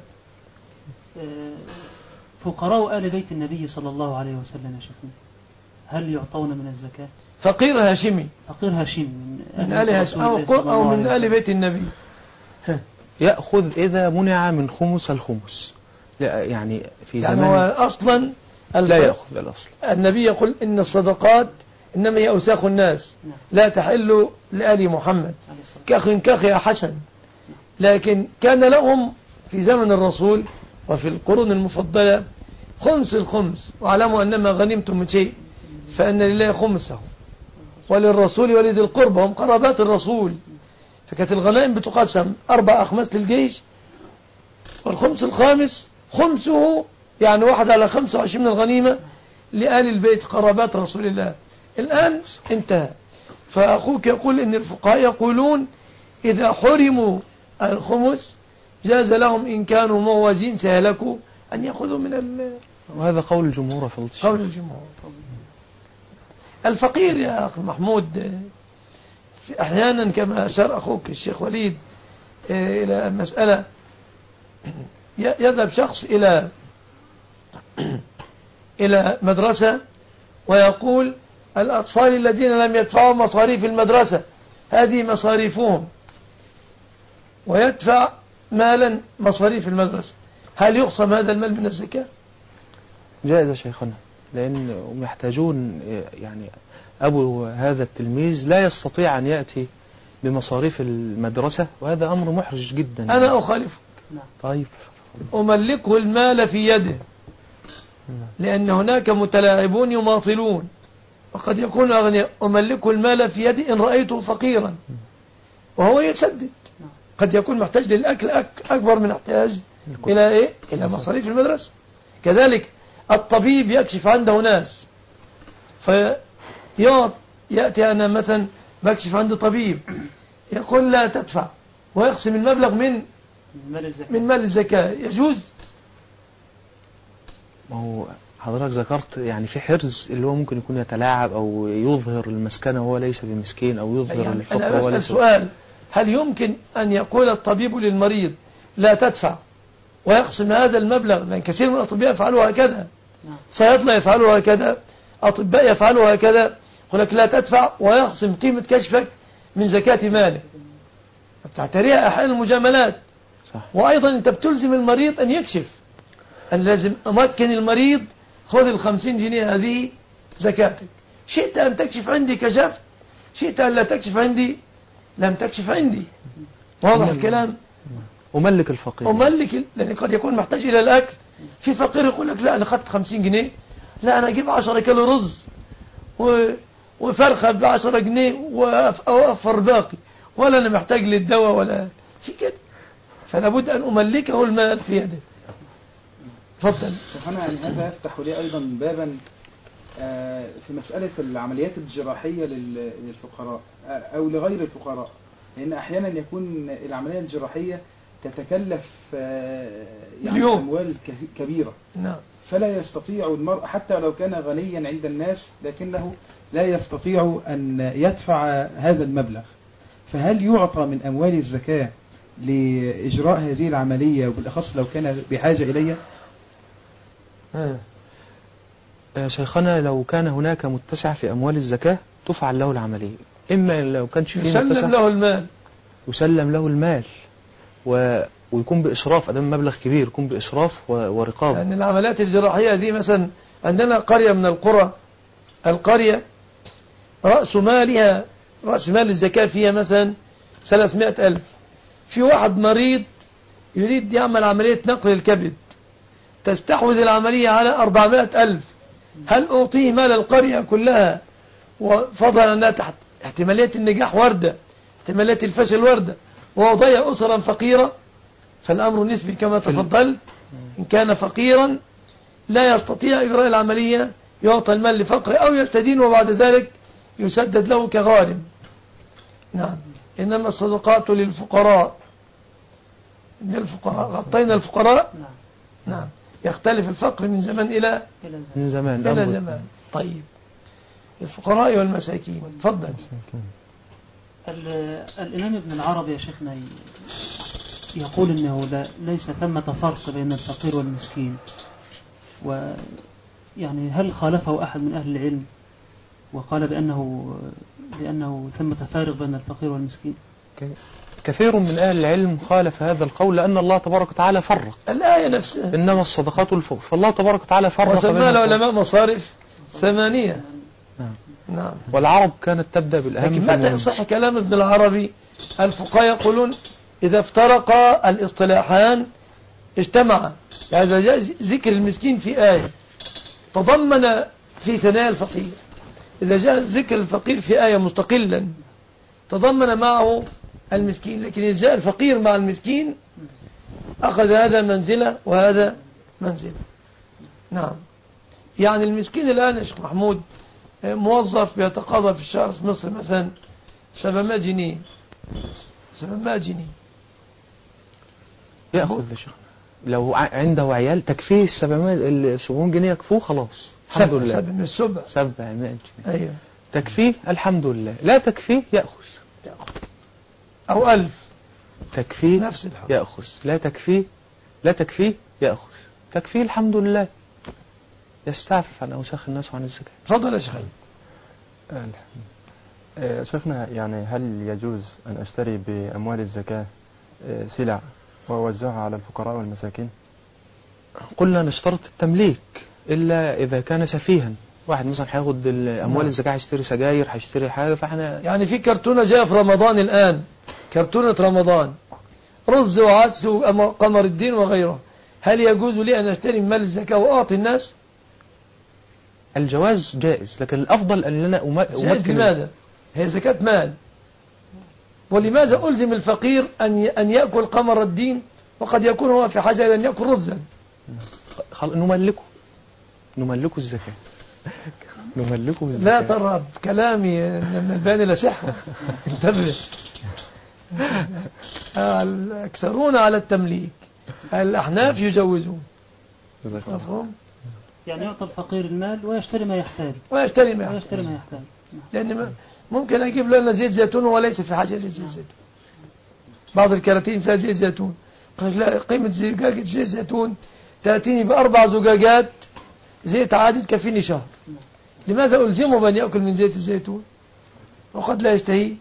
[SPEAKER 6] فقراء آل بيت النبي صلى الله عليه وسلم يا شيخنا هل يعطون من الزكاة؟
[SPEAKER 2] فقير هاشمي
[SPEAKER 6] فقير هاشم
[SPEAKER 2] من آل هاشم أو, قر- أو من آل بيت النبي
[SPEAKER 3] يأخذ إذا منع من خمس الخمس، لا يعني في
[SPEAKER 2] يعني
[SPEAKER 3] زمان
[SPEAKER 2] هو أصلا
[SPEAKER 3] لا
[SPEAKER 2] الف-
[SPEAKER 3] يأخذ الأصل.
[SPEAKER 2] النبي يقول إن الصدقات إنما هي أوساخ الناس لا تحل لآل محمد كأخ كأخ يا حسن. لكن كان لهم في زمن الرسول وفي القرون المفضلة خمس الخمس، واعلموا أنما غنمتم من شيء فأن لله خمسه وللرسول ولذي القربى، هم قرابات الرسول. فكانت الغنائم بتقسم أربع أخماس للجيش، والخمس الخامس خمسه يعني واحد على خمسة وعشرين من الغنيمة لآل البيت قرابات رسول الله. الآن انتهى. فأخوك يقول إن الفقهاء يقولون إذا حرموا الخمس جاز لهم إن كانوا موازين سهلكوا أن يأخذوا من ال...
[SPEAKER 3] وهذا قول الجمهور في الشيء.
[SPEAKER 2] قول الجمهور. الفقير يا أخي محمود في أحيانا كما أشار أخوك الشيخ وليد إلى المسألة، يذهب شخص إلى إلى مدرسة ويقول الأطفال الذين لم يدفعوا مصاريف المدرسة هذه مصاريفهم، ويدفع مالا مصاريف المدرسة، هل يخصم هذا المال من الزكاة؟
[SPEAKER 3] جائز شيخنا، لأنهم يحتاجون، يعني أبو هذا التلميذ لا يستطيع أن يأتي بمصاريف المدرسة، وهذا أمر محرج جدا.
[SPEAKER 2] أنا أخالفك.
[SPEAKER 3] طيب
[SPEAKER 2] أملكه المال في يده، لأن هناك متلاعبون يماطلون وقد يكون أغنياء. أملكه المال في يدي إن رأيته فقيرا وهو يسدد، قد يكون محتاج للأكل أك أكبر من احتياج إلى إيه؟ إلى مصاريف المدرسة. كذلك الطبيب يكشف عنده ناس، فيأتي أنا مثلا بكشف عند طبيب يقول لا تدفع ويقسم المبلغ من من مال الزكاة، يجوز؟
[SPEAKER 3] ما هو حضرتك ذكرت يعني في حرز اللي هو ممكن يكون يتلاعب أو يظهر المسكنة وهو ليس بمسكين، أو يظهر
[SPEAKER 2] يعني
[SPEAKER 3] الفقر
[SPEAKER 2] أنا
[SPEAKER 3] وهو
[SPEAKER 2] أسأل
[SPEAKER 3] ليس.
[SPEAKER 2] سؤال، هل يمكن أن يقول الطبيب للمريض لا تدفع ويقسم هذا المبلغ؟ لأن كثير من الأطباء يفعلوا هكذا، صيادلة يفعلوا هكذا، أطباء يفعلوا هكذا، يقول لك لا تدفع ويقسم قيمة كشفك من زكاة مالك، بتعتريها أحيانا المجاملات.
[SPEAKER 3] صح.
[SPEAKER 2] وأيضا أنت بتلزم المريض أن يكشف، أن لازم أمكن المريض خذ الخمسين جنيه هذه زكاتك، شئت أن تكشف عندي كشفت، شئت أن لا تكشف عندي لم تكشف عندي. واضح الكلام؟
[SPEAKER 3] أملك الفقير،
[SPEAKER 2] أملك، لأن قد يكون محتاج إلى الأكل. في فقير يقول لك لا أنا أخذت خمسين جنيه، لا أنا أجيب عشرة كيلو رز و... وفرخة بعشرة جنيه وأوفر باقي، ولا أنا محتاج للدواء ولا في كده. فلا بد أن أملكه المال في يده. تفضل.
[SPEAKER 4] سبحانه. يعني هذا يفتح لي أيضا بابا في مسألة العمليات الجراحية للفقراء أو لغير الفقراء، لأن أحيانا يكون العملية الجراحية تتكلف يعني أموال كبيرة.
[SPEAKER 2] نعم.
[SPEAKER 4] فلا يستطيع المرء حتى لو كان غنيا عند الناس لكنه لا يستطيع أن يدفع هذا المبلغ، فهل يعطى من أموال الزكاة لإجراء هذه العملية، وبالأخص لو كان بحاجة إليها؟
[SPEAKER 3] يا شيخنا لو كان هناك متسع في أموال الزكاة تفعل له العملية، إما لو كانش فيه متسع
[SPEAKER 2] يسلم له المال،
[SPEAKER 3] يسلم له المال و... ويكون بإشراف، أدام مبلغ كبير يكون بإشراف و... ورقابة.
[SPEAKER 2] يعني العمليات الجراحية دي مثلا عندنا قرية من القرى، القرية رأس مالها رأس مال الزكاة فيها مثلا ثلاثمائة ألف، في واحد مريض يريد يعمل عملية نقل الكبد، تستحوذ العملية على أربعمائة ألف، هل أعطيه مال القرية كلها وفضلا أنها تحت احتمالية النجاح وردة، احتمالية الفشل وردة، ووضيع أسرا فقيرة؟ فالأمر نسبي كما تفضلت. إن كان فقيرا لا يستطيع إجراء العملية يعطى المال لفقر أو يستدين وبعد ذلك يسدد له كغارم. نعم. إنما الصدقات للفقراء، للفقراء غطينا الفقراء. نعم. يختلف الفقر من زمان إلى
[SPEAKER 3] من زمان
[SPEAKER 2] إلى زمان. طيب الفقراء والمساكين. تفضل.
[SPEAKER 6] الإمام ابن العربي يا شيخنا يقول إنه لا ليس ثمة فرق بين الفقير والمسكين، ويعني هل خالفه أحد من أهل العلم وقال بأنه بأنه ثمة فارق بين الفقير والمسكين؟
[SPEAKER 3] كثير من أهل العلم خالف هذا القول، لأن الله تبارك وتعالى فرق
[SPEAKER 2] الآية نفسها،
[SPEAKER 3] إنما الصدقات والفقراء، فالله تبارك وتعالى فرق.
[SPEAKER 2] وسمى العلماء مصارف ثمانية.
[SPEAKER 3] نعم.
[SPEAKER 2] نعم.
[SPEAKER 3] والعرب كانت تبدأ بالأهم.
[SPEAKER 2] لكن متى يصح كلام ابن العربي؟ الفقهاء يقولون إذا افترقا الاصطلاحان اجتمعا. يعني إذا جاء ذكر المسكين في آية تضمن في ثنايا الفقير، إذا جاء ذكر الفقير في آية مستقلا تضمن معه المسكين، لكن إذا جاء الفقير مع المسكين أخذ هذا منزلة وهذا منزلة. نعم. يعني المسكين الآن يا شيخ محمود موظف بيتقاضى في الشهر في مصر مثلا سبعمائة جنيه سبعمائة جنيه
[SPEAKER 3] يأخذ يا شيخ لو عنده عيال تكفيه سبعمائة جنيه يكفوه خلاص الحمد لله.
[SPEAKER 2] سبع من السبع
[SPEAKER 3] سبعمائة جنيه
[SPEAKER 2] أيوه
[SPEAKER 3] تكفيه الحمد لله. لا تكفيه يأخذ
[SPEAKER 2] أو ألف
[SPEAKER 3] تكفيه
[SPEAKER 2] نفس الحق.
[SPEAKER 3] يأخذ لا تكفيه لا تكفيه يأخذ تكفيه الحمد لله. يستعفف عن أوساخ الناس وعن الزكاة.
[SPEAKER 2] تفضل يا شيخ.
[SPEAKER 5] آه شيخنا، يعني هل يجوز أن أشتري بأموال الزكاة آه سلع وأوزعها على الفقراء والمساكين؟
[SPEAKER 3] قلنا نشترط التمليك إلا إذا كان سفيها. واحد مثلا هياخد أموال الزكاة هيشتري سجاير هيشتري حاجة فاحنا
[SPEAKER 2] يعني في كرتونة جاء في رمضان الآن، كرتونة رمضان رز وعدس وقمر الدين وغيره، هل يجوز لي أن أشتري من مال الزكاة وأعطي الناس؟
[SPEAKER 3] الجواز جائز، لكن الأفضل أن لنا
[SPEAKER 2] أمكن. لماذا؟ هي زكاة مال، ولماذا ألزم الفقير أن أن يأكل قمر الدين وقد يكون هو في حاجة إلى أن يأكل رزا؟
[SPEAKER 3] خل... نملكه نملكه الزكاة نملكه الزكاة.
[SPEAKER 2] لا ترى كلامي من البيان إلى سحر. انتبه. الأكثرون على التمليك، الأحناف يجوزون. مفهوم؟
[SPEAKER 6] يعني يعطى الفقير المال ويشتري ما يحتاج
[SPEAKER 2] ويشتري ما
[SPEAKER 6] ويشتري ما يحتاج.
[SPEAKER 2] لأن ممكن أجيب لنا زيت زيتون وليس في حاجة لزيت زيتون. بعض الكراتين فيها زيت زيتون، قال لا قيمة زجاجة زيت زيتون تأتيني بأربع زجاجات زيت عادي تكفيني شهر. لماذا ألزمه بأن يأكل من زيت الزيتون وقد لا يشتهي؟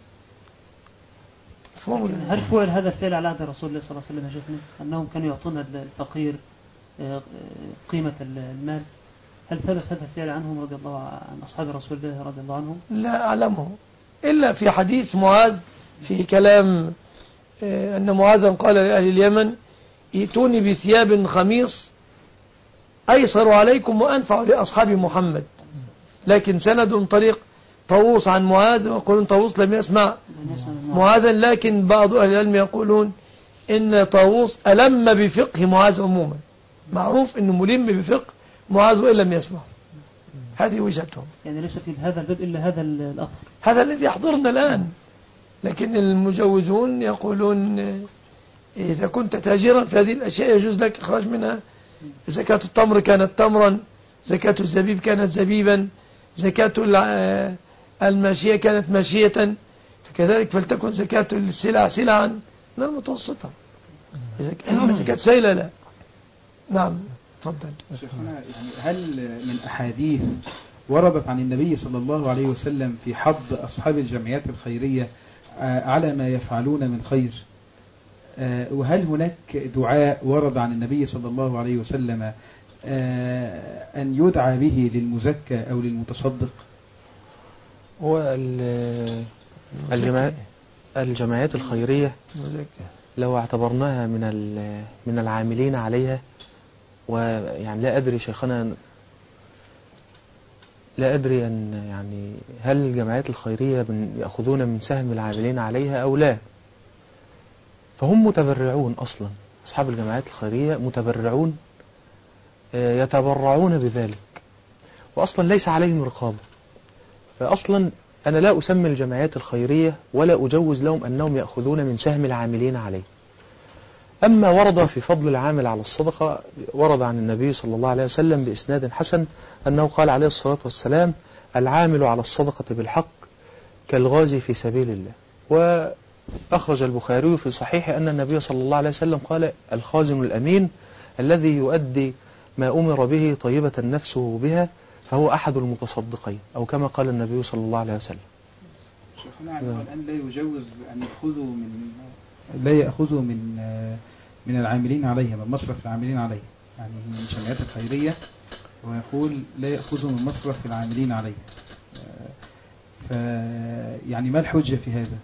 [SPEAKER 6] هل فعل هذا الفعل على عهد رسول الله صلى الله عليه وسلم يا شيخنا، أنهم كانوا يعطون الفقير قيمة المال؟ هل ثبت هذا الفعل عنهم رضي الله عن أصحاب رسول الله رضي الله عنهم؟
[SPEAKER 2] لا أعلمه إلا في حديث معاذ في كلام أن معاذا قال لأهل اليمن ائتوني بثياب خميص أيسر عليكم وأنفع لأصحاب محمد. لكن سند طريق طاووس عن معاذ، ويقولون طاووس لم يسمع معاذا، لكن بعض أهل العلم يقولون إن طاووس ألم بفقه معاذ عموما، معروف إنه ملم بفقه معاذ وإن لم يسمع. هذه وجهتهم.
[SPEAKER 6] يعني ليس في هذا الباب إلا هذا الأمر،
[SPEAKER 2] هذا الذي يحضرنا الآن. لكن المجوزون يقولون إذا كنت تاجرا في هذه الأشياء يجوز لك إخراج منها. زكاة التمر كانت تمرا، زكاة الزبيب كانت زبيبا، زكاة الماشية كانت ماشية، فكذلك فلتكن زكاة السلع سلعا من المتوسطة. إذا زكاة سيلة لا. نعم تفضل.
[SPEAKER 4] شيخنا، يعني هل من أحاديث وردت عن النبي صلى الله عليه وسلم في حض أصحاب الجمعيات الخيرية على ما يفعلون من خير؟ وهل هناك دعاء ورد عن النبي صلى الله عليه وسلم أن يدعى به للمزكى أو للمتصدق؟
[SPEAKER 3] هو الجمعيات الجمعيات الخيرية لو اعتبرناها من من العاملين عليها، ويعني لا أدري شيخنا لا أدري أن يعني هل الجمعيات الخيرية يأخذون من سهم العاملين عليها أو لا، فهم متبرعون أصلا. أصحاب الجمعيات الخيرية متبرعون يتبرعون بذلك، وأصلا ليس عليهم رقابة. فأصلا أنا لا أسمي الجمعيات الخيرية ولا أجوز لهم أنهم يأخذون من سهم العاملين عليه. أما ورد في فضل العامل على الصدقة، ورد عن النبي صلى الله عليه وسلم بإسناد حسن أنه قال عليه الصلاة والسلام: العامل على الصدقة بالحق كالغازي في سبيل الله. وأخرج البخاري في صحيحه أن النبي صلى الله عليه وسلم قال: الخازن الأمين الذي يؤدي ما أمر به طيبة نفسه بها فهو أحد المتصدقين، أو كما قال النبي صلى الله عليه وسلم.
[SPEAKER 4] شيخنا، الآن لا يجوز أن يأخذوا من لا يأخذوا من من العاملين عليها، من مصرف العاملين عليها، يعني من الجمعيات الخيرية، ويقول لا يأخذوا من مصرف العاملين عليها. يعني ما الحجة في هذا؟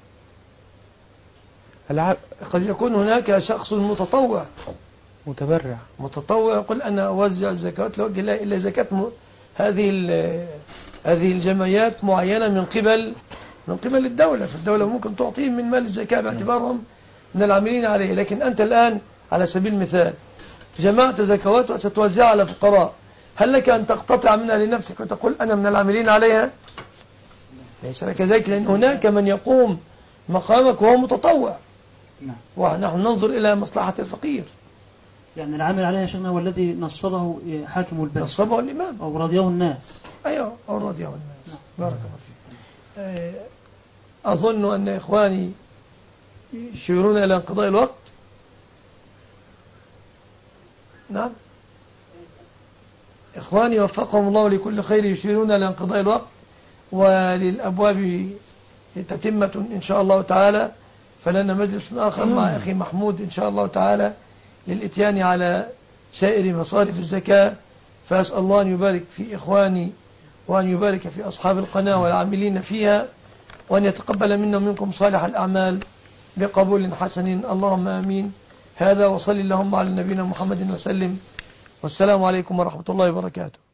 [SPEAKER 2] الع- قد يكون هناك شخص متطوع
[SPEAKER 3] متبرع.
[SPEAKER 2] متطوع يقول أنا أوزع الزكاة لوجه الله، إلا زكاة م... هذه ال... هذه الجمعيات معينة من قبل من قبل الدولة، فالدولة ممكن تعطيهم من مال الزكاة باعتبارهم من العاملين عليه. لكن أنت الآن على سبيل المثال جمعت زكوات وستوزعها على فقراء، هل لك أن تقتطع منها لنفسك وتقول أنا من العاملين عليها؟ ليس لك ذلك، لأن هناك من يقوم مقامك وهو متطوع، ونحن ننظر إلى مصلحة الفقير.
[SPEAKER 6] يعني العامل عليها شيخنا هو الذي نصبه حاكم البلد،
[SPEAKER 2] نصبه الإمام
[SPEAKER 6] أو رضيه الناس.
[SPEAKER 2] أيوه، أو رضيه الناس. بارك الله فيك. أظن أن إخواني يشيرون إلى انقضاء الوقت. نعم، إخواني وفقهم الله لكل خير يشيرون إلى انقضاء الوقت، وللأبواب تتمة إن شاء الله تعالى، فلنا مجلس آخر مع أخي محمود إن شاء الله تعالى للإتيان على سائر مصارف الزكاة. فأسأل الله أن يبارك في إخواني وأن يبارك في أصحاب القناة والعاملين فيها، وأن يتقبل منا ومنكم صالح الأعمال بقبول حسن، اللهم آمين. هذا وصلي اللهم على نبينا محمد وسلم، والسلام عليكم ورحمة الله وبركاته.